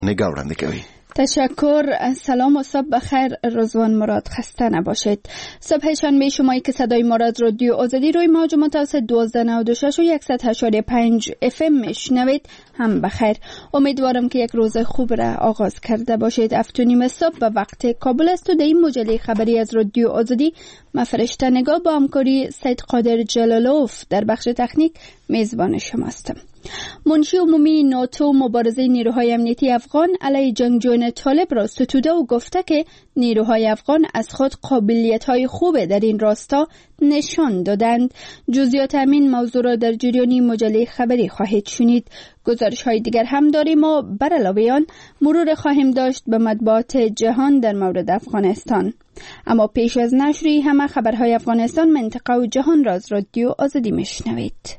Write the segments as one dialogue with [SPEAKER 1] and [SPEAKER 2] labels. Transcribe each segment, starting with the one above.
[SPEAKER 1] نگاه وړاندې کوي.
[SPEAKER 2] تشکر. سلام و صبح بخیر. رضوان مراد. خسته نباشید. صبح شنبه شمایی که صدای ما را از رادیو آزادی روی موج متوسط 1296 و 100.5 FM میشنوید هم بخیر. امیدوارم که یک روز خوب را آغاز کرده باشید. 7:30 صبح به وقت کابل است و در این مجله خبری از رادیو آزادی من فرشته نگاه با همکاری سید قادر جلالوف در بخش تکنیک میزبان شماستم. منشی عمومی ناتو مبارزه نیروهای امنیتی افغان علیه جنگجویان طالب را ستوده و گفته که نیروهای افغان از خود قابلیت‌های خوب در این راستا نشان دادند. جزئیات همین موضوع را در جریان مجله خبری خواهید شنید. گزارش‌های دیگر هم داریم و بر علاوه آن مرور خواهیم داشت به مطبوعات جهان در مورد افغانستان. اما پیش از نشری همه خبرهای افغانستان، منطقه و جهان را از رادیو آزادی میشنوید.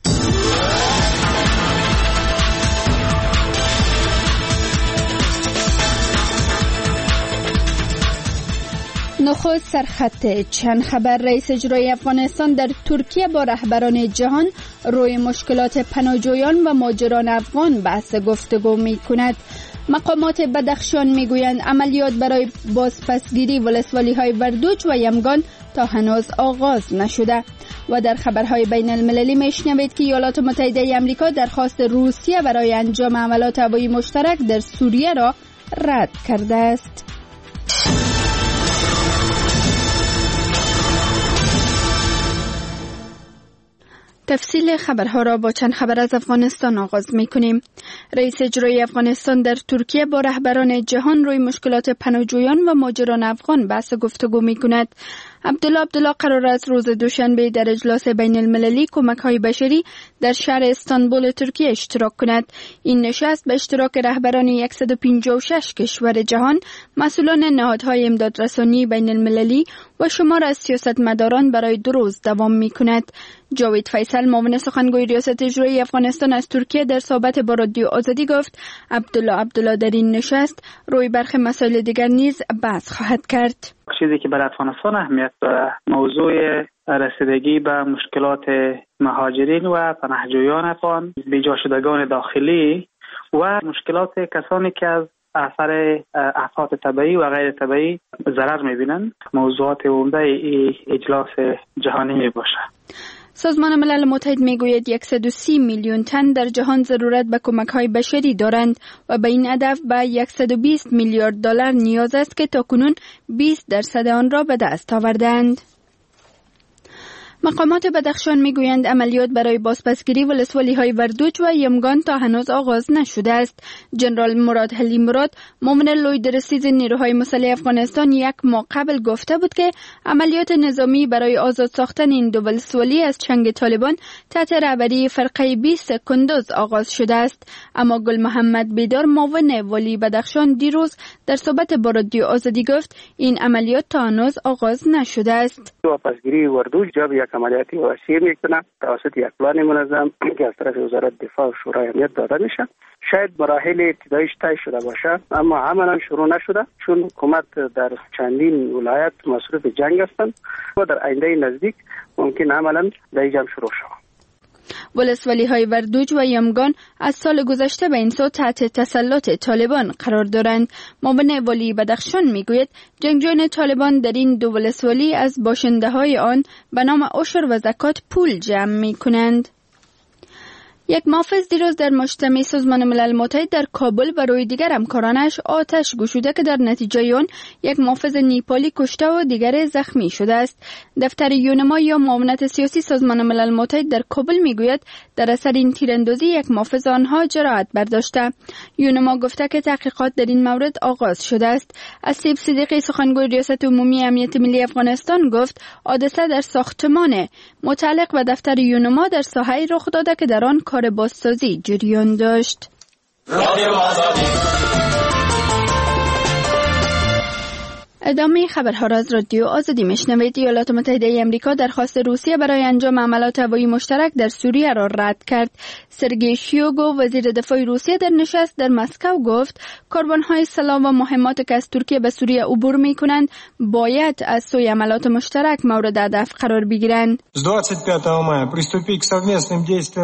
[SPEAKER 2] نخست سرخط چند خبر. رئیس اجرایی افغانستان در ترکیه با رهبران جهان روی مشکلات پناهجویان و مهاجران افغان بحث گفتگو می کند. مقامات بدخشان می گویند عملیات برای بازپسگیری ولسوالی های وردوج و یمگان تا هنوز آغاز نشده. و در خبرهای بین المللی می شنوید که ایالات متحده آمریکا درخواست روسیه برای انجام عملیات هوایی مشترک در سوریه را رد کرده است. تفصیل خبرها را با چند خبر از افغانستان آغاز می‌کنیم. رئیس اجرایی افغانستان در ترکیه با رهبران جهان روی مشکلات پناهجویان و مهاجران افغان بحث گفتگو می‌کند. عبدالله قرار است روز دوشنبه در اجلاس بین المللی کمک‌های بشری در شهر استانبول ترکیه اشتراک کند. این نشست به اشتراک رهبران 156 کشور جهان، مسئولان نهادهای امدادرسانی بین المللی و شمار از سیاستمداران برای 2 روز دوام می‌کند. جاوید فیصل، معاون سخنگوی ریاست اجرایی افغانستان از ترکیه، در صحبت با رادیو آزادی گفت عبدالله در این نشست روی برخی مسائل دیگر نیز بحث خواهد کرد.
[SPEAKER 3] چیزی که برای افغانستان اهمیت داره موضوع رسیدگی به مشکلات مهاجرین و پناهجویان افغان، بیجا شدگان داخلی و مشکلات کسانی که از اثر آفات طبیعی و غیر طبیعی ضرر می‌بینند. موضوعات عمده اجلاس جهانی میباشه.
[SPEAKER 2] سازمان ملل متحد میگوید 130 میلیون تن در جهان ضرورت به کمک‌های بشری دارند و به این هدف به 120 میلیارد دلار نیاز است که تاکنون 20% آن را به دست آوردند. مقامات بدخشان میگویند عملیات برای بازپسگیری ولسوالی‌های وردوج و یمگان تا هنوز آغاز نشده است. جنرال مراد حلی مراد، معاون لویدرسیز نیروهای مسلح افغانستان، 1 ماه قبل گفته بود که عملیات نظامی برای آزاد ساختن این 2 ولسوالی از چنگ طالبان تحت رهبری فرقه 20 کندوز آغاز شده است. اما گل محمد بیدار، معاون والی بدخشان، دیروز در صحبت با رادیو آزادی گفت این عملیات تا هنوز آغاز نشده است.
[SPEAKER 4] بازپسگیری وردوج یک عملیاتی وسیع میکنه توسط یک پلان منظم که از طرف وزارت دفاع و شورای امنیت داده میشه. شاید مراحل ابتداییش طی شده باشه اما عملا شروع نشده، چون حکومت در چندین ولایت مصروف جنگ هستند و در آینده نزدیک ممکن عملا در جنگ شروع شود.
[SPEAKER 2] ولسوالی‌های وردوج و یمگان از سال گذشته به این سو تحت تسلط طالبان قرار دارند. معاون والی بدخشان میگوید جنگجویان طالبان در این 2 ولسوالی از باشنده‌های آن به نام عشر و زکات پول جمع می‌کنند. یک محافظ دیروز در مجتمع سازمان ملل متحد در کابل و روی دیگر همکارانش آتش گشوده که در نتیجه آن یک محافظ نیپالی کشته و دیگر زخمی شده است. دفتر یونما یا معاونت سیاسی سازمان ملل متحد در کابل میگوید در اثر این تیراندازی یک محافظ آنها جراحت برداشته. یونما گفته که تحقیقات در این مورد آغاز شده است. اسیب صدیقی، سخنگوی ریاست عمومی امنیت ملی افغانستان، گفت حادثه در ساختمان متعلق به دفتر یونما در ساحه‌ای رخ داده که در آن کار بازسازی جریان داشت. ادامه خبرها را از رادیو آزادی میشنوید. ایالات متحده آمریکا درخواست روسیه برای انجام عملیات هوایی مشترک در سوریه را رد کرد. سرگئی شویگو، وزیر دفاع روسیه، در نشست در مسکو گفت کاروان‌های سلاح و مهمات که از ترکیه به سوریه عبور می‌کنند باید از سوی عملیات مشترک مورد هدف قرار بگیرند.
[SPEAKER 5] З 25 мая приступить к совместным действиям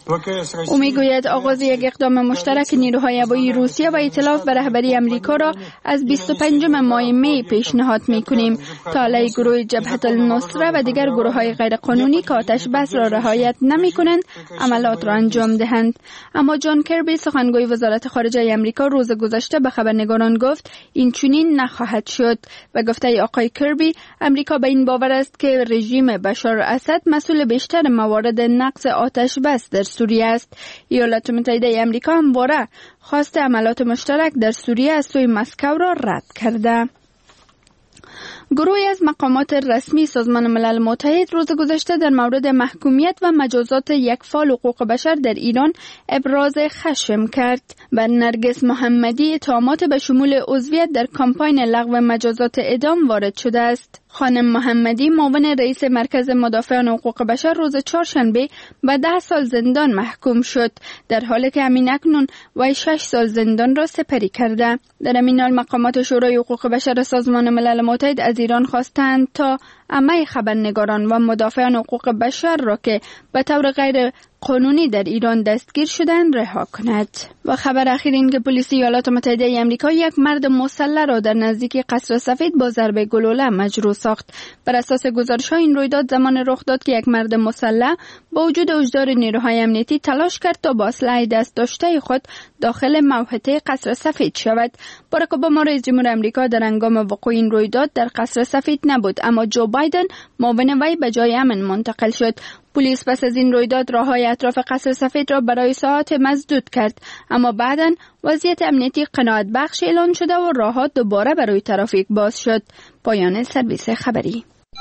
[SPEAKER 2] او میگوید آغاز یک اقدام مشترک نیروهای هوایی روسیه و ائتلاف به رهبری امریکا را از 25 ماه می پیشنهاد میکنیم تا علیه گروه جبهه النصره و دیگر گروه‌های غیرقانونی که آتش بس را رعایت نمی‌کنند عملیات را انجام دهند. اما جان کربی سخنگوی وزارت خارجه امریکا روز گذشته به خبرنگاران گفت این چنین نخواهد شد و گفته آقای کربی امریکا به این باور است که رژیم بشار اسد مسئول بیشتر موارد نقض آتش بس در سوریه است. ایالات متحده امریکا همواره خواست عملیات مشترک در سوریه از سوی مسکو را رد کرده. گروهی از مقامات رسمی سازمان ملل متحد روز گذشته در مورد محکومیت و مجازات یک فعال حقوق بشر در ایران ابراز خشم کرد. بر نرگس محمدی اتهامات به شمول عضویت در کمپاین لغو مجازات اعدام وارد شده است. خانم محمدی معاون رئیس مرکز مدافعان حقوق بشر روز چهارشنبه به 10 سال زندان محکوم شد، در حالی که همین اکنون وی 6 سال زندان را سپری کرده. در همین حال مقامات شورای حقوق بشر سازمان ملل متحد از ایران خواستند تا همه خبرنگاران و مدافعان حقوق بشر را که به طور غیر قانونی در ایران دستگیر شدند رها کند. و خبر اخیر این که پلیس ایالات متحده آمریکا یک مرد مسلح را در نزدیکی قصر سفید با ضربه گلوله مجروح ساخت. بر اساس گزارش‌ها این رویداد زمان رخ داد که یک مرد مسلح با وجود هشدار نیروهای امنیتی تلاش کرد تا با اسلحه دست داشته خود داخل موحته قصر سفید شود. باراک اوباما رئیس جمهور آمریکا در هنگام وقوع این رویداد در قصر سفید نبود، اما جو بایدن معاون وی به جای امن منتقل شد. پلیس پس از این رویداد راههای اطراف قصر سفید را برای ساعات مسدود کرد، اما بعداً وضعیت امنیتی قناعت بخش اعلان شده و راهها دوباره برای ترافیک باز شد. پایان سرویس خبری.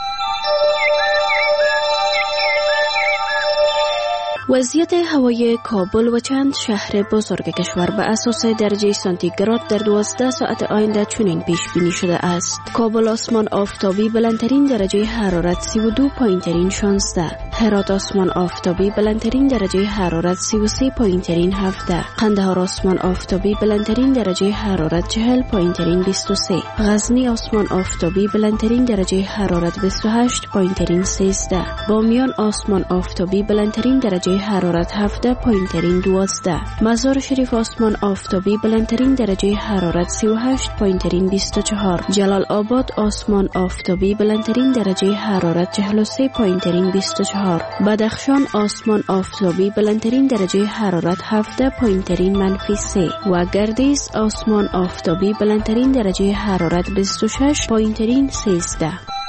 [SPEAKER 1] وضعیت هوای کابل و چند شهر بزرگ کشور به اساس درجه سانتیگراد در 12 ساعت آینده چنین پیش بینی شده است. کابل آسمان آفتابی بلندترین درجه حرارت 32، پایینترین 16. هرات آسمان آفتابی بلندترین درجه حرارت 33، پایینترین 17. قندهار آسمان آفتابی بلندترین درجه حرارت 40، پایینترین 23. غزنی آسمان آفتابی بلندترین درجه حرارت 28، پایینترین 13. بامیان آسمان آفتابی بلندترین درجه حرارت 17، پایینترین 12. مزار شریف آسمان آفتابی بلندترین درجه حرارت 38، پایینترین 24. جلال آباد آسمان آفتابی بلندترین درجه حرارت 43، پایینترین 24. بدخشان آسمان آفتابی بلندترین درجه حرارت 17، پایینترین -3. و گردیز آسمان آفتابی بلندترین درجه حرارت 26، پایینترین 13.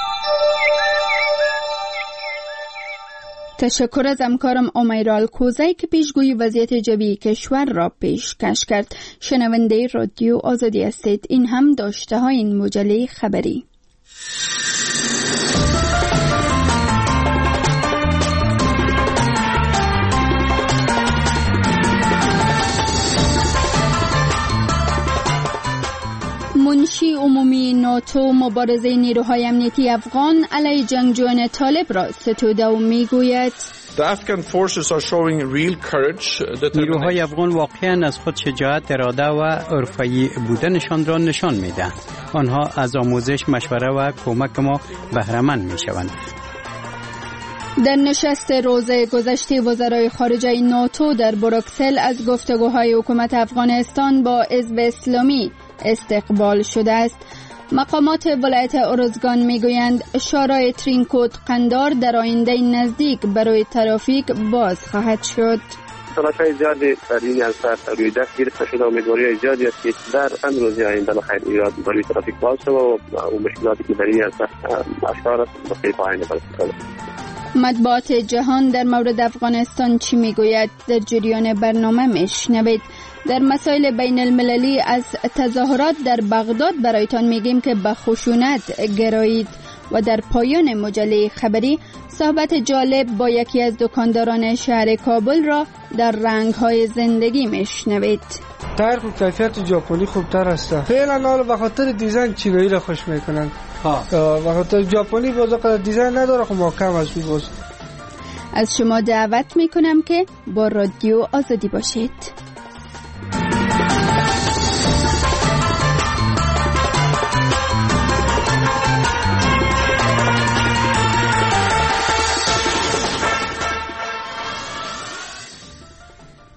[SPEAKER 2] تشکر از همکارم امیرال کوزی که پیشگویی وضعیت جوی کشور را پیشکش کرد. شنونده رادیو آزادی هستید. این هم داشته های این مجله خبری. منشی عمومی ناتو مبارزه نیروهای امنیتی افغان علیه جنگجویان طالب را ستوده و میگوید
[SPEAKER 5] نیروهای افغان واقعا از خود شجاعت، اراده و حرفه‌ای بودنشان را نشان میدهند. آنها از آموزش، مشوره و کمک ما بهره مند میشوند.
[SPEAKER 2] در نشست روز گذشته وزرای خارجه ناتو در بروکسل از گفتگوهای حکومت افغانستان با حزب اسلامی استقبال شده است. مقامات ولایت ارزگان میگویند شورای ترینکوت قندار در آینده نزدیک برای ترافیک باز خواهد شد.
[SPEAKER 4] تلاش‌های زیادی در این عرصه روی دست گرفته شده و امیدواری زیادی است که در چند روز آینده بخیر ایراد برای ترافیک باز شود و مشکلاتی که در این عرصه آشکار است به پایان برسد.
[SPEAKER 2] مطبوعات جهان در مورد افغانستان چی میگوید؟ در جریان برنامه میشنوید. در مسائل بین المللی از تظاهرات در بغداد برایتان میگیم که به خشونت گرایید. و در پایان مجله خبری صحبت جالب با یکی از دکانداران شهر کابل را در رنگ‌های زندگی میشنوید.
[SPEAKER 6] تایر خوب کیفیت ژاپنی خوبتر است. فعلا حالا به خاطر دیزاین چینایی را خوش میکنن. به خاطر ژاپنی باز دیزاین نداره، خب محکم است باز.
[SPEAKER 2] از شما دعوت میکنم که با رادیو آزادی باشید.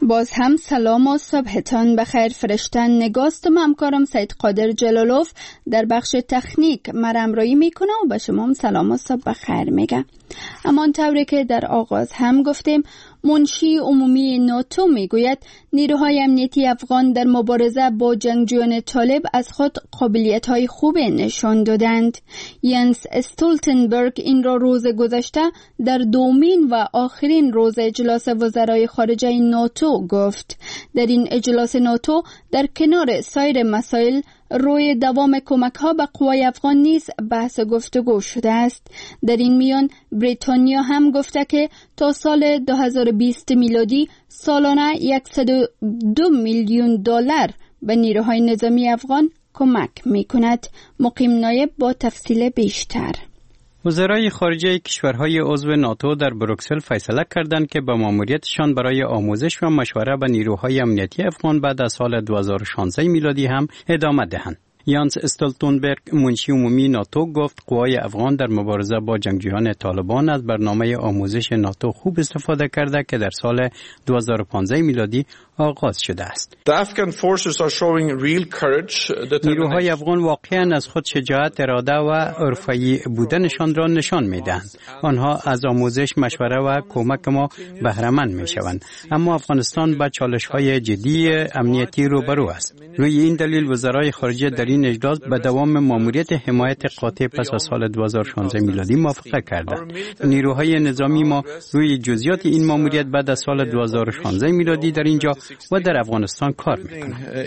[SPEAKER 2] باز هم سلام و صبحتان بخیر. فرشتن نگاستم همکارم سید قادر جلالوف در بخش تکنیک مرمرایی میکنه و به شما هم سلام و صبح بخیر میگه. امان طوری که در آغاز هم گفتیم، منشی عمومی ناتو میگوید نیروهای امنیتی افغان در مبارزه با جنگجویان طالب از خود قابلیت‌های خوب نشان دادند. ینس استولتنبرگ این را روز گذشته در دومین و آخرین روز اجلاس وزرای خارجه ناتو گفت. در این اجلاس ناتو در کنار سایر مسائل روی دوام کمک‌ها به قوای افغان نیز بحث گفتگو شده است. در این میان بریتانیا هم گفته که تا سال 2020 میلادی سالانه 102 میلیون دلار به نیروهای نظامی افغان کمک می‌کند. مقیم نایب با تفصیل بیشتر.
[SPEAKER 5] وزرای خارجه کشورهای عضو ناتو در بروکسل فیصله کردند که به ماموریتشان برای آموزش و مشوره به نیروهای امنیتی افغان بعد از سال 2016 میلادی هم ادامه دهند. یانس استولتنبرگ منشی عمومی ناتو گفت قوای افغان در مبارزه با جنگجویان طالبان از برنامه آموزش ناتو خوب استفاده کرده که در سال 2015 میلادی آغاز شده است. نیروهای افغان واقعا از خود شجاعت، اراده و حرفه‌ای بودنشان را نشان میدهند. آنها از آموزش، مشوره و کمک ما بهره مند میشوند. اما افغانستان با چالش‌های جدی امنیتی روبرو است. روی این دلیل وزرای خارجه در این اجلاس به دوام ماموریت حمایت قاطع پس از سال 2016 میلادی موافقت کردند. نیروهای نظامی ما روی جزئیات این ماموریت بعد از سال 2016 میلادی در اینجا و در افغانستان کار میکنند.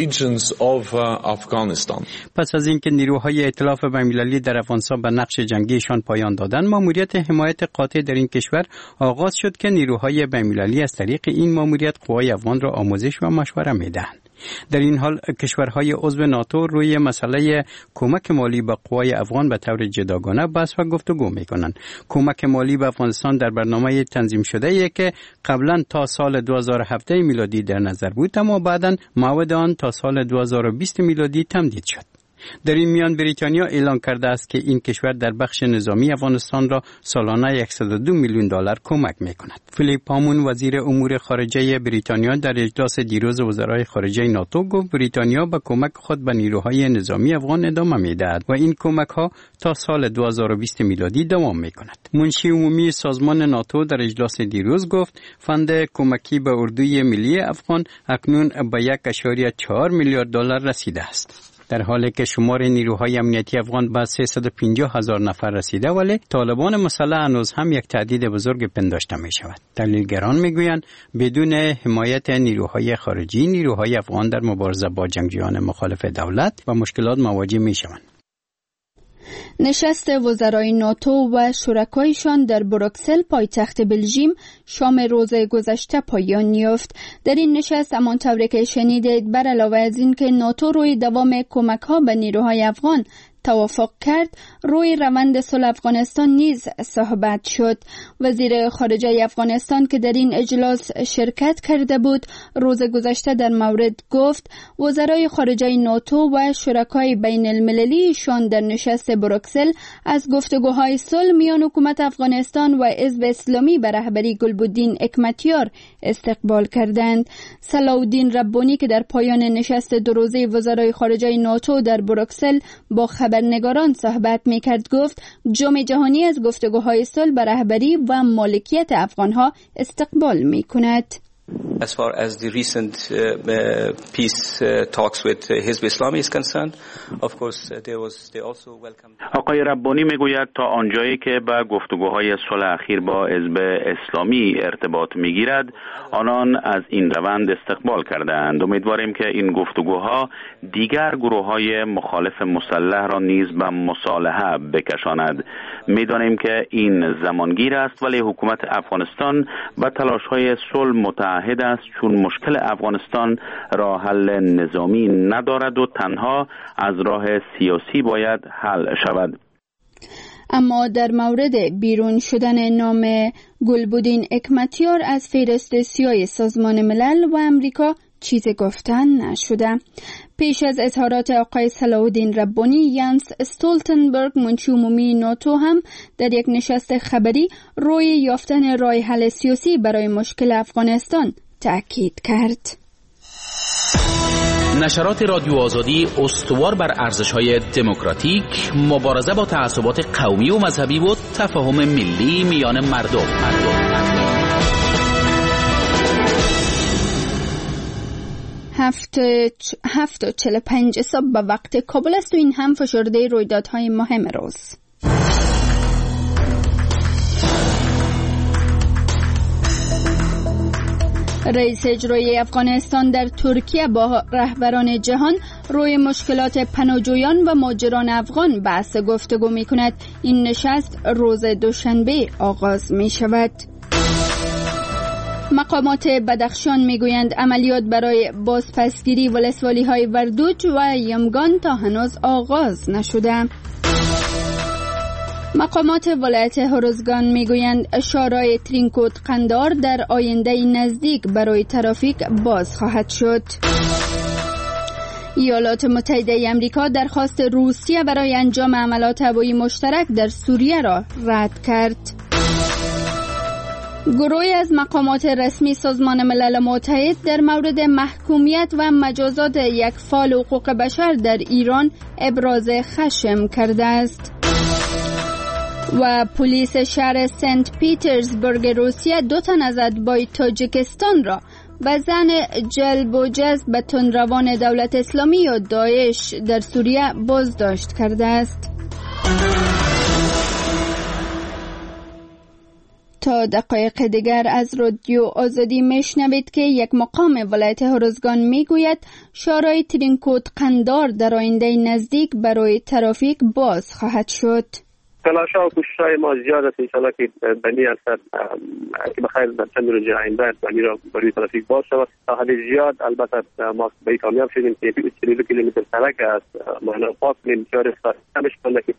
[SPEAKER 5] پس از اینکه نیروهای ائتلاف بین‌المللی در افغانستان به نقش جنگیشان پایان دادند، ماموریت حمایت قاطع در این کشور آغاز شد که نیروهای بین‌المللی از طریق این ماموریت قوای افغان را آموزش و مشوره میدهند. در این حال کشورهای عضو ناتو روی مسئله کمک مالی به قوای افغان به طور جداگانه بحث و گفتگو میکنند. کمک مالی به افغانستان در برنامه تنظیم شده ای که قبلا تا سال 2017 میلادی در نظر بود، اما بعداً موعد آن تا سال 2020 میلادی تمدید شد. در این میان بریتانیا اعلام کرده است که این کشور در بخش نظامی افغانستان را سالانه 102 میلیون دلار کمک می‌کند. فیلیپ هامون وزیر امور خارجه بریتانیا در اجلاس دیروز وزرای خارجه ناتو گفت بریتانیا به کمک خود به نیروهای نظامی افغان ادامه می‌دهد و این کمک‌ها تا سال 2020 میلادی دوام می‌کند. منشی عمومی سازمان ناتو در اجلاس دیروز گفت فند کمکی به اردوی ملی افغان اکنون به 1.4 میلیارد دلار رسیده است. در حالی که شمار نیروهای امنیتی افغان به 350,000 نفر رسیده، ولی طالبان مسلح هنوز هم یک تهدید بزرگ پنداشته می شود. تحلیلگران می گویند بدون حمایت نیروهای خارجی، نیروهای افغان در مبارزه با جنگجویان مخالف دولت و مشکلات مواجه می شوند.
[SPEAKER 2] نشست وزرای ناتو و شرکایشان در بروکسل پایتخت بلژیم شام روز گذشته پایان یافت. در این نشست همان طوری که شنیدید، بر علاوه از این که ناتو روی دوام کمک‌ها به نیروهای افغان توافق کرد، روی روند صلح افغانستان نیز صحبت شد. وزیر خارجه افغانستان که در این اجلاس شرکت کرده بود، روز گذشته در مورد گفت وزرای خارجه ناتو و شرکای بین المللیشان در نشست بروکسل از گفتگوهای صلح میان حکومت افغانستان و حزب اسلامی به رهبری گلبدین حکمتیار استقبال کردند. صلاح‌الدین ربانی که در پایان نشست دو روزه وزرای خارجه ناتو در بروکسل با خبرنگاران صحبت میکرد گفت جام جهانی از گفتگوهای صلح به رهبری و مالکیت افغانها استقبال میکند.
[SPEAKER 7] As far as the recent peace talks with Hizb Islami is concerned, of course they also welcomed.
[SPEAKER 8] آقای ربانی میگوید تا آنجایی که به گفتگوهای صلح اخیر با حزب اسلامی ارتباط میگیرد، آنان از این روند استقبال کردند. امیدواریم که این گفتگوها دیگر گروههای مخالف مسلح را نیز به مصالحه بکشاند. میدانیم که این زمانگیر است، ولی حکومت افغانستان به تلاش‌های صلح متعهد است، چون مشکل افغانستان راه حل نظامی ندارد و تنها از راه سیاسی باید حل شود.
[SPEAKER 2] اما در مورد بیرون شدن نام گلبدین حکمتیار از فهرست سیاه سازمان ملل و امریکا چیزی گفتن نشده. پیش از اظهارات آقای صلاح‌الدین ربانی، ینس استولتنبرگ منشی عمومی ناتو هم در یک نشست خبری روی یافتن راه حل سیاسی برای مشکل افغانستان تأکید کرد.
[SPEAKER 9] نشرات رادیو آزادی استوار بر ارزش‌های دموکراتیک، مبارزه با تعصبات قومی و مذهبی و تفاهم ملی میان مردم.
[SPEAKER 2] 7:45 صبح به وقت کابل است و این هم فشرده رویدادهای مهم روز. رئیس اجرایی افغانستان در ترکیه با رهبران جهان روی مشکلات پناهجویان و مهاجران افغان بحث گفتگو می کند. این نشست روز دوشنبه آغاز می شود. مقامات بدخشان میگویند عملیات برای بازپسگیری ولسوالی‌های وردوج و یمگان تا هنوز آغاز نشده. مقامات ولایت هرزگان میگویند شارع ترینکوت قندار در آینده نزدیک برای ترافیک باز خواهد شد. ایالات متحده آمریکا درخواست روسیه برای انجام عملیات هوایی مشترک در سوریه را رد کرد. گروهی از مقامات رسمی سازمان ملل متحد در مورد محکومیت و مجازات یک فعال حقوق بشر در ایران ابراز خشم کرده است. و پلیس شهر سنت پیترزبورگ روسیه 2 تن از اتباع تاجیکستان را به زن جلب و جذب به تندروان دولت اسلامی یا داعش در سوریه بازداشت کرده است. تا دقایق دیگر از رادیو آزادی میشنوید که یک مقام ولایت هرزگان میگوید شارع ترینکوت قندار در آینده نزدیک برای ترافیک باز خواهد شد.
[SPEAKER 4] تلاش‌ها و کوشش‌های ما زیاد است انشاءالله که بنی اثر که بخیر در چند روز آینده بنی را برای ترافیک باز شود. تا حد زیاد البته ما به کامیاب شدیم که 42 کیلومتر سرک است ما پاک کنیم شارع کمش کنیم.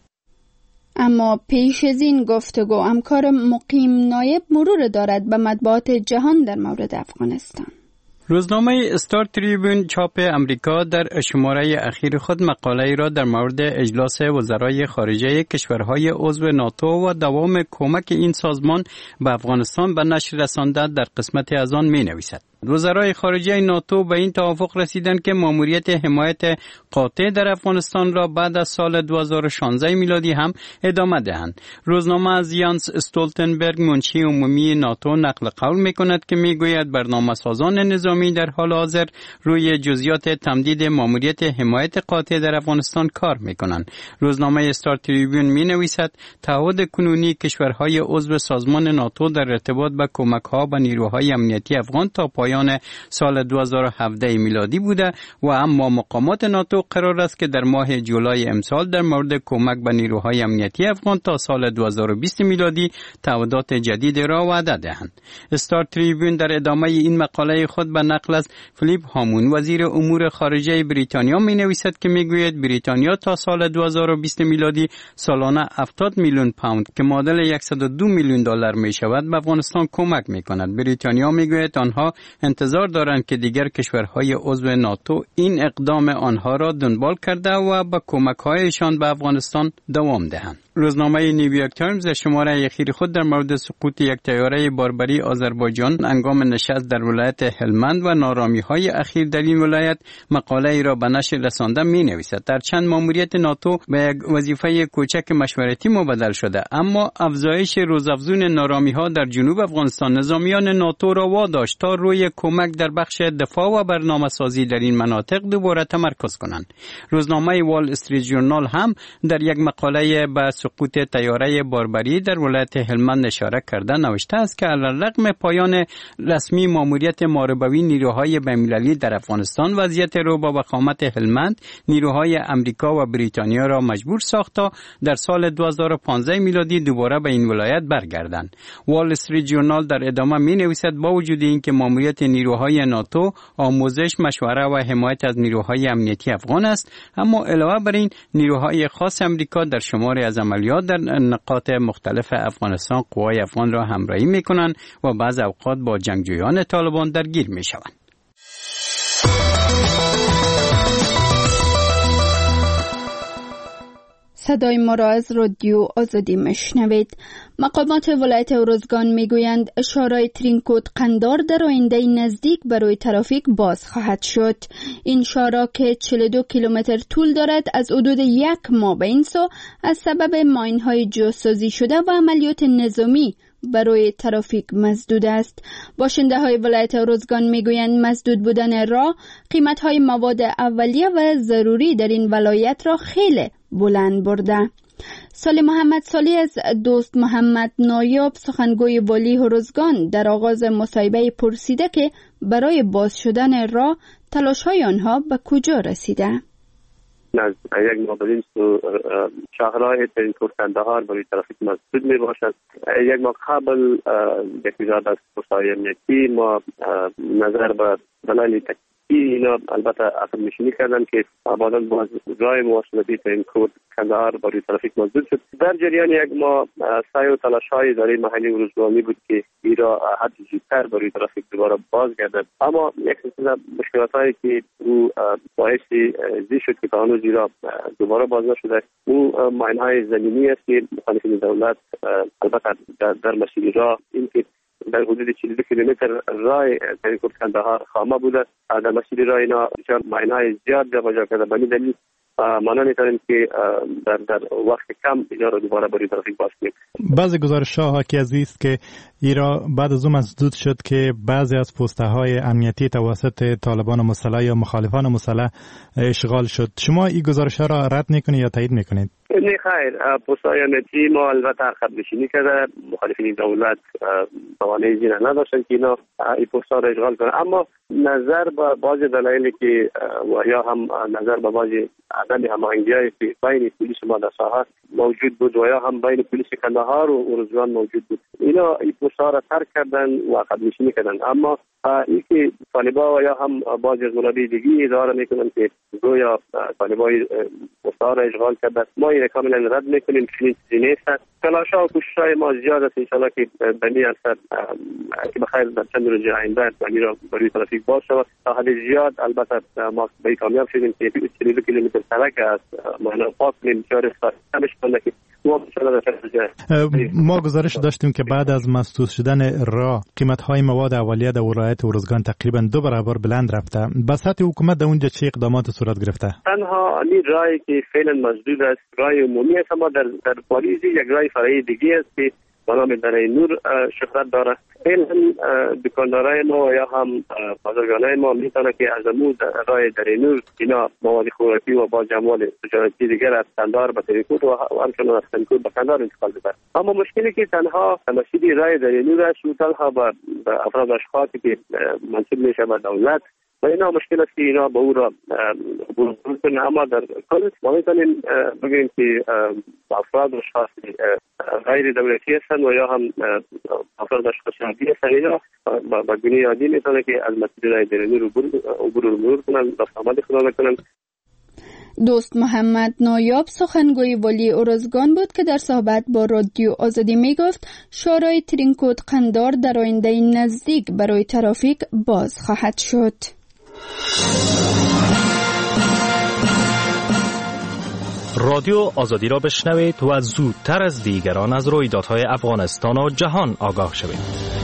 [SPEAKER 2] اما پیش از این گفتگو همکار مقیم نایب مرور دارد به مطبوعات جهان در مورد افغانستان.
[SPEAKER 5] روزنامه استار تریبون چاپ امریکا در شماره اخیر خود مقاله‌ای را در مورد اجلاس وزرای خارجه کشورهای عضو ناتو و دوام کمک این سازمان به افغانستان به نشر رسانده در قسمت از آن می‌نویسد. وزرای خارجه ناتو به این توافق رسیدند که ماموریت حمایت قاطع در افغانستان را بعد از سال 2016 میلادی هم ادامه دهند. روزنامه از یانس استولتنبرگ منشی عمومی ناتو نقل قول می‌کند که میگوید برنامه‌سازان نظامی در حال حاضر روی جزئیات تمدید ماموریت حمایت قاطع در افغانستان کار می‌کنند. روزنامه استار تریبون می‌نویسد تعهد کنونی کشورهای عضو سازمان ناتو در ارتباط به کمک‌ها به نیروهای امنیتی افغان تا پایان سال 2017 میلادی بوده و اما مقامات ناتو قرار است که در ماه جولای امسال در مورد کمک به نیروهای امنیتی افغان تا سال 2020 میلادی تعهدات جدید را وعده دهند. استار تریبون در ادامه این مقاله خود به نقل از فلیپ هامون وزیر امور خارجه بریتانیا می نویسد که می گوید بریتانیا تا سال 2020 میلادی سالانه 70 میلیون پوند که معادل 102 میلیون دلار می شود به افغانستان کمک می کند. بریتانیا می گوید آنها انتظار دارند که دیگر کشورهای عضو ناتو این اقدام آنها را دنبال کرده و با کمک‌هایشان به افغانستان دوام دهند. روزنامه نیویورک تایمز در شماره اخیر خود در مورد سقوط یک طیاره باربری آذربایجان هنگام نشست در ولایت هلمند و نارامی‌های اخیر در این ولایت مقاله‌ای را به نشر رسانده می‌نویسد. در چند ماموریت ناتو به یک وظیفه کوچک مشورتی مبدل شده، اما افزایش روزافزون نارامی‌ها در جنوب افغانستان نظامیان ناتو را واداشت تا روی کمک در بخش دفاع و برنامه‌سازی در این مناطق دوباره تمرکز کنند. روزنامه وال استریت ژورنال هم در یک مقاله به سقوط طیاره باربری در ولایت هلمند اشاره کرده نوشته است که علیرغم پایان رسمی ماموریت ماربوی نیروهای بین‌المللی در افغانستان وضعیت رو با وخامت هلمند نیروهای امریکا و بریتانیا را مجبور ساخت تا در سال 2015 میلادی دوباره به این ولایت برگردند. وال استریت ژورنال در ادامه می‌نویسد با وجود اینکه ماموریت نیروهای ناتو آموزش، مشوره و حمایت از نیروهای امنیتی افغان است، اما علاوه بر این نیروهای خاص امریکا در شماری از عملیات در نقاط مختلف افغانستان قوای افغان را همراهی می‌کنند و بعض اوقات با جنگجویان طالبان درگیر می‌شوند.
[SPEAKER 2] صدای ما را از رادیو آزادی میشنوید. مقامات ولایت ارزگان میگویند شارع ترینکوت قندار در آینده نزدیک برای ترافیک باز خواهد شد. این شارع که 42 کیلومتر طول دارد از حدود 1 ماه به این سو از سبب ماین‌های جاسازی شده و عملیات نظامی برای ترافیک مسدود است. باشنده های ولایت ارزگان میگویند مسدود بودن راه قیمت های مواد اولیه و ضروری در این ولایت را خیلی بلند برده. سالی محمد سالی از دوست محمد نایاب سخنگوی والی ارزگان در آغاز مصاحبه پرسیده که برای باز شدن راه تلاش های آنها به کجا رسیده.
[SPEAKER 4] از یک ماه بدین سو شهرهای ترینکوت قندهار برای ترافیک مسدود می باشد. یک ماه قبل یک وزارت از پست‌های امنیتی ما نظر به دلایل تکنیکی اینا البته عقب نشینی کردن که بعداً باز راه مواصلاتی ترینکوت قندهار برای ترافیک مسدود شد. در جریان یک ماه سعی و تلاش‌های اداره محلی ارزگانی بود که ایرا حد زودتر برای ترافیک دوباره باز گردد، اما یک سلسله مشکلات‌هایی که او باعث زی شد که هنوز ایرا دوباره باز نشده. او ماین‌های زمینی است که مخالفین دولت البته در مسیر راه این که در حدود 42 کیلومتر راه ترینکوت قندهار خامه بوده. در مسیر راه اینا ماین‌های زیاد جابجا کرده. به این دلیل ما نمی‌تونیم که در وقت کم اینا رو دوباره برای ترافیک باز کنیم.
[SPEAKER 10] بعضی گزارش‌ها حاکی از است که ایرا بعد از اون مسدود شد که بعضی از پست‌های امنیتی توسط طالبان مسلح یا مخالفان مسلح اشغال شد. شما این گزارش‌ها را رد می‌کنید یا تایید می‌کنید؟
[SPEAKER 4] نه خیر، پست‌های امنیتی ما البته عقب نشینی کرده. مخالفین دولت توانایی زیر نداشتن که اینا این پست‌ها را اشغال کنند، اما نظر به بعضی دلایلی که و یا هم نظر به بعضی عدم هماهنگی‌هایی که بین پلیس ما در ساحه موجود بود و یا هم بین پلیس قندهار و ارزگان موجود بود، اینا این پست‌ها را ترک کردن و عقب نشینی کردن. اما این که طالبان و یا هم بعضی از منابع دیگه ادعا میکنن که گویا طالبان پست‌ها را اشغال کردن، ما این کاملا رد میکنیم. چنین چیزی نیست. تلاش‌ها و کوشش‌های ما زیاد است. ان شاءالله که بنی اثر که بخیر در چند روز آینده برای ترافیک باز شود. تا حد زیاد البته ما به کامیاب شدیم که 42 کیلومتر سرک است ما پاک کنیم چهار همش کنه که
[SPEAKER 10] ما گزارش داشتیم که بعد از مسدود شدن راه قیمت‌های مواد اولیه در ولایت ارزگان تقریبا 2 برابر بلند رفته. به سطح حکومت در اونجا چه اقدامات صورت گرفته؟
[SPEAKER 4] تنها این راهی که فعلا مسدود است راه عمومی است، اما در پاریس یک راه فرعی دیگه است که به نام دره نور شهرت داره. فعلا دکاندارای ما یا هم بازرگانای ما میتونه که از امروز راه دره نور اینا مواد خوراکی و با جمال تجارتی دیگر از قندهار به ترینکوت و همچنان از ترینکوت به قندهار انتقال بده. اما مشکلی که تنها مسئله راه دره نور است و تنها به افراد اشخاصی که منصوب میشه به دولت و اینا مشکل است که اینا به او را عبور کنه. اما در کل ما میتونیم بگیم که افراد و اشخاص غیر دولتی هستند و یا هم افراد اشخاص عادی هستند، اینا با گونه عادی میتونه که از مسیر راه دره نور عبور کنن، رفت آمد خدا کنن.
[SPEAKER 2] دوست محمد نایاب سخنگوی والی ارزگان بود که در صحبت با رادیو آزادی می گفت شارع ترینکوت قندهار در آینده نزدیک برای ترافیک باز خواهد شد.
[SPEAKER 11] رادیو آزادی را بشنوید و زودتر از دیگران از رویدادهای افغانستان و جهان آگاه شوید.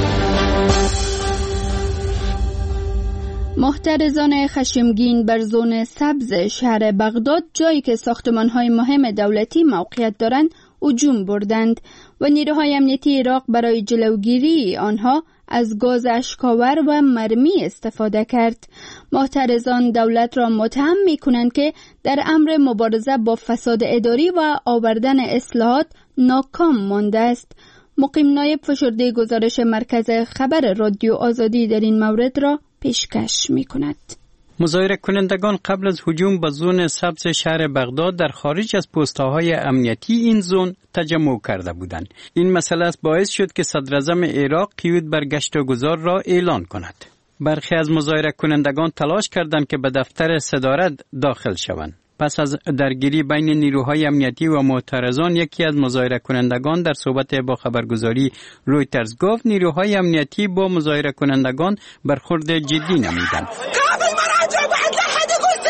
[SPEAKER 2] محترضان خشمگین بر زون سبز شهر بغداد، جایی که ساختمان‌های مهم دولتی موقعیت دارند، هجوم بردند و نیروهای امنیتی عراق برای جلوگیری آنها از گاز اشک‌آور و مرمی استفاده کرد. محترضان دولت را متهم می‌کنند که در امر مبارزه با فساد اداری و آوردن اصلاحات ناکام مانده است. مقیم نایب فشرده گزارش مرکز خبر رادیو آزادی در این مورد را پیشکش می‌کند.
[SPEAKER 5] مظاهره کنندگان قبل از هجوم به زون سبز شهر بغداد در خارج از پست‌های امنیتی این زون تجمع کرده بودند. این مسئله باعث شد که صدر اعظم عراق قیود بر گشت و گذار را اعلان کند. برخی از مظاهره کنندگان تلاش کردند که به دفتر صدارت داخل شوند. پس از درگیری بین نیروهای امنیتی و معترضان، یکی از مظاهره کنندگان در صحبت با خبرگزاری رویترز گفت نیروهای امنیتی با مظاهره کنندگان برخورد جدی نمودند.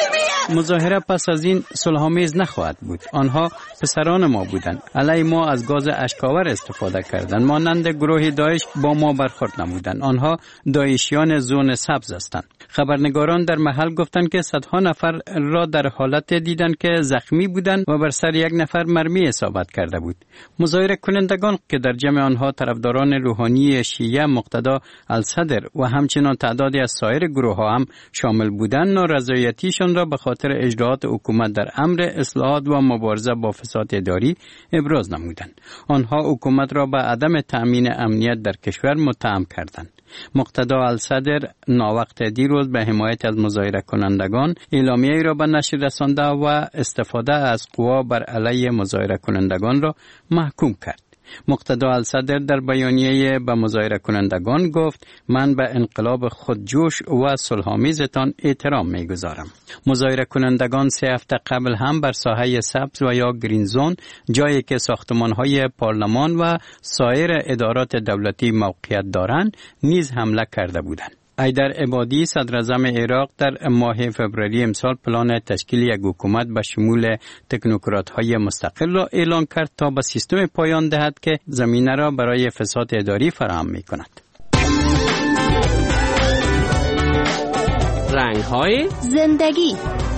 [SPEAKER 5] مظاهره پس از این صلح‌آمیز نخواهد بود. آنها پسران ما بودند. علیه ما از گاز اشک‌آور استفاده کردند. مانند گروه داعش با ما برخورد نمودند. آنها داعشیان زون سبز هستند. خبرنگاران در محل گفتند که صدها نفر را در حالت دیدند که زخمی بودند و بر سر یک نفر مرمی اصابت کرده بود. مظاهره کنندگان که در جمع آنها طرفداران روحانی شیعه مقتدا الصدر و همچنان تعدادی از سایر گروه‌ها هم شامل بودند، نارضایتیشان را به خاطر اجراءات حکومت در امر اصلاحات و مبارزه با فساد اداری ابراز نمودند. آنها حکومت را به عدم تأمین امنیت در کشور متهم کردند. مقتدا الصدر ناوقت دیروز به حمایت از مظاهره کنندگان اعلامیه‌ای را به نشر رسانده و استفاده از قوا بر علیه مظاهره کنندگان را محکوم کرد. مقتدا الصدر در بیانیه به مظاهره کنندگان گفت: من به انقلاب خودجوش و صلح‌آمیزتان احترام می‌گذارم. مظاهره کنندگان 3 هفته قبل هم بر ساحه سبز و یا گرین زون، جایی که ساختمان‌های پارلمان و سایر ادارات دولتی موقعیت دارند، نیز حمله کرده بودند. ایدر عبادی صدراعظم عراق در ماه فوریه امسال پلان تشکیل یک حکومت به شمول تکنوکرات‌های مستقل را اعلان کرد تا به سیستم پایان دهد که زمینه را برای فساد اداری فراهم می‌کند.
[SPEAKER 1] رنگ‌های زندگی.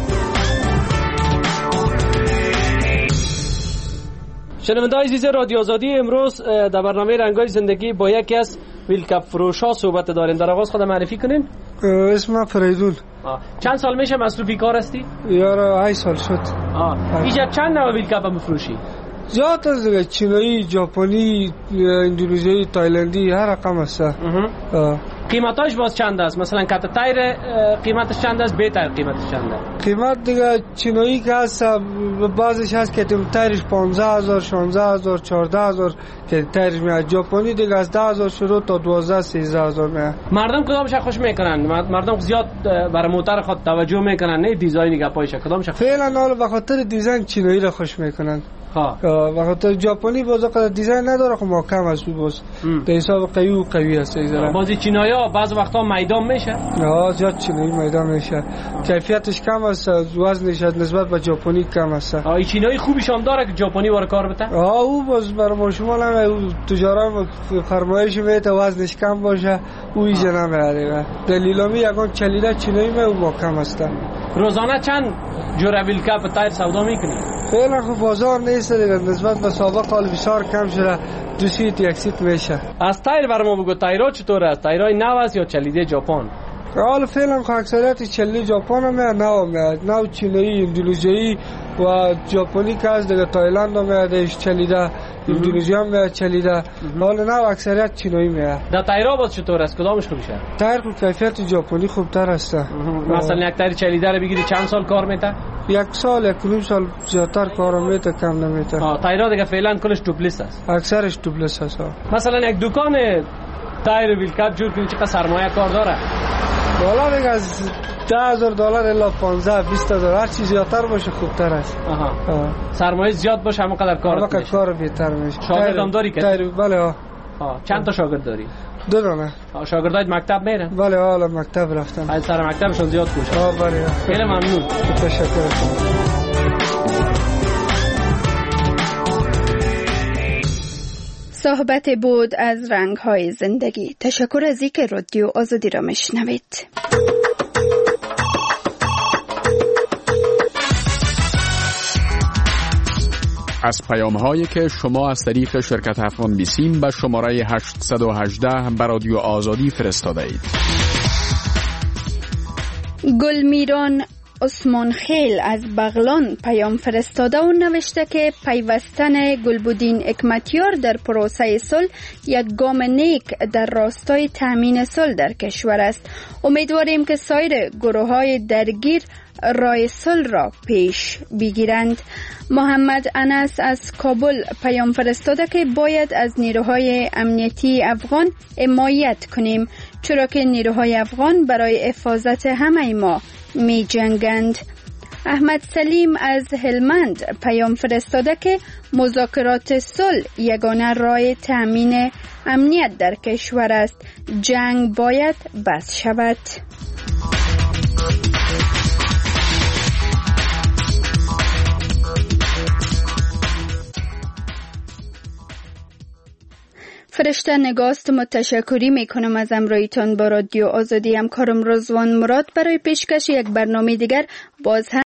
[SPEAKER 12] شنونده‌های عزیز رادیو آزادی، امروز در برنامه رنگ‌های زندگی با یکی از ویلکپ فروش‌ها صحبت داریم. در آغاز خود معرفی کنین.
[SPEAKER 6] اسمم فریدون.
[SPEAKER 12] چند سال میشه مصروفی کار هستی؟
[SPEAKER 6] یارو 8 سال شد.
[SPEAKER 12] اینجا چند نوع ویلکپ میفروشی؟
[SPEAKER 6] زیاد از دیگه، چینایی، ژاپنی، اندونزیایی، تایلندی، هر رقم است.
[SPEAKER 12] قیمتاش باز چند است؟ مثلا کت تایر قیمتش چند است؟ بهتر قیمتش چند است؟
[SPEAKER 6] قیمت دیگه چینایی که هست بعضش هست که تایرش 15000 16000 14000 که تایرش میاد. ژاپنی دیگه از 10000 شروع تا 12 13000 میاد.
[SPEAKER 12] مردم کدامش خوش میکنن؟ مردم زیاد برای موتور خود توجه میکنن، نه دیزاین گپایش کدامش؟
[SPEAKER 6] فعلا حالا به خاطر دیزاین چینایی را خوش میکنن. به خاطر ژاپنی بازار دیزاین نداره، خب محکم است. باز به حساب قوی است.
[SPEAKER 12] بازی چینایی‌ها بعض وقتا میدان میشه.
[SPEAKER 6] زیاد چینایی میدان میشه. کیفیتش کم است، وزنش نسبت به ژاپنی کم است.
[SPEAKER 12] این چینایی خوبیش هم داره که ژاپنی واره کار بده.
[SPEAKER 6] او باز برای شما هم تجارت فرمایش میده وزنش کم باشه، او ایجا نمیاره. دلیلامی یگان چلیده چینایی محکم است.
[SPEAKER 12] روزانه چند جوره ویلکپ تایر سودا میکنی؟
[SPEAKER 6] فعلا خب بازار نیست دیگه، نسبت به سابق حال بسیار کم شده. 2 سیت 1 سیت میشه.
[SPEAKER 12] از تایر برام بگو، تایرها چطور است؟ تایرای نو است یا چلیده ژاپن؟
[SPEAKER 6] حالا فعلا خب اکثریت چلیده ژاپن هم میاد، نو چینایی، اندونزیایی و ژاپنی که از دیگه تایلند هم میاد چلیده، اندونزی هم میاد چلیده. حالا نو اکثریت چینایی میاد.
[SPEAKER 12] در تایرها باز چطور است؟ کدامش خوبشه؟
[SPEAKER 6] تایر خب کیفیت ژاپنی خوبتر است.
[SPEAKER 12] مثلا یک تایر چلیده رو بگیری چند سال کار میته؟
[SPEAKER 6] 1 سال 1.5 سال زیادتر کار میته، کم نمیته.
[SPEAKER 12] تایرها دیگه فعلا کلش توپلیس است.
[SPEAKER 6] اکثرش توپلیس است.
[SPEAKER 12] مثلا یک دکان تایر ویلکپ جور کنی چقدر سرمایه کار داره؟
[SPEAKER 6] والا دیگه از $10,000 الا 15-20,000 هر چیز زیادتر باشه خوبتر است.
[SPEAKER 12] سرمایه زیاد باشه همونقدر کار میشه.
[SPEAKER 6] کار بهتر میشه.
[SPEAKER 12] شاگرد هم داری که؟
[SPEAKER 6] بله.
[SPEAKER 12] چند تا شاگرد داری؟
[SPEAKER 6] 2 دانه.
[SPEAKER 12] شاگردای مکتب میرن؟
[SPEAKER 6] بله حالا مکتب رفتن.
[SPEAKER 12] از سر مکتبشون زیاد خوشه.
[SPEAKER 6] بله.
[SPEAKER 12] خیلی ممنون.
[SPEAKER 6] تشکر.
[SPEAKER 2] صحبت بود از رنگ‌های زندگی. تشکر از اینکه رادیو آزادی را میشنوید.
[SPEAKER 13] از پیام‌هایی که شما از طریق شرکت افغان بیسیم به شماره 818 به رادیو آزادی فرستاده اید.
[SPEAKER 2] گلمیران عثمان خیل از بغلان پیام فرستاده و نوشته که پیوستن گلبودین حکمتیار در پروسه صلح یک گام نیک در راستای تامین صلح در کشور است. امیدواریم که سایر گروه‌های درگیر راه صلح را پیش بگیرند. محمد انس از کابل پیام فرستاده که باید از نیروهای امنیتی افغان حمایت کنیم، چرا که نیروهای افغان برای حفاظت همه ما می جنگند. احمد سلیم از هلمند پیام فرستاده که مذاکرات صلح یگانه راه تامین امنیت در کشور است. جنگ باید بس شود. فرشته نگاست متشکری میکنم از همراهیتان با رادیو آزادی. همکارم رضوان مراد برای پیشکش یک برنامه دیگر باز هم